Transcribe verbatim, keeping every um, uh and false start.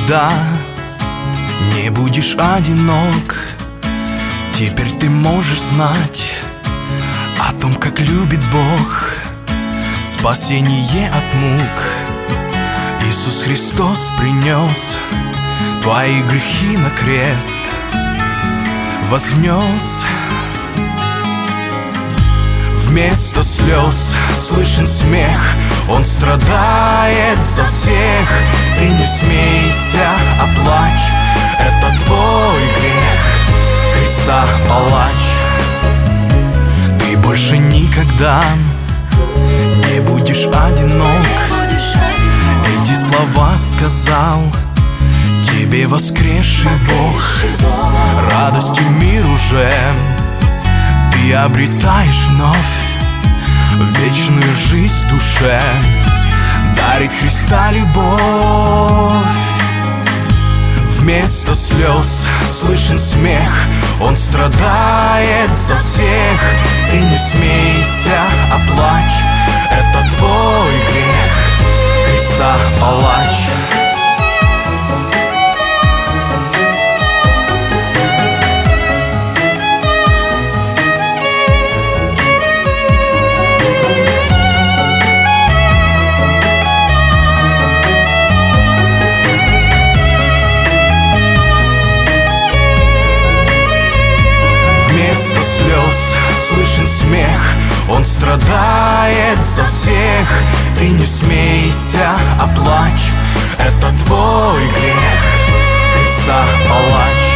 никогда не будешь одинок. Теперь ты можешь знать о том, как любит Бог, спасение от мук. Иисус Христос принес твои грехи на крест, вознес. Вместо слез слышен смех, Он страдает за всех. Ты не смейся, а плачь, это твой грех, Христа палач. Ты больше никогда не будешь одинок. Эти слова сказал тебе воскресший Бог. Радостью мир уже ты обретаешь вновь, вечную жизнь в душе дарит Христа любовь. Вместо слез слышен смех, Он страдает за всех. Ты не смейся, а плачь, это твой грех, Христа палач. Вместо слез слышен смех, Он страдает за всех. Ты не смейся, а плачь, это твой грех, Христа палач.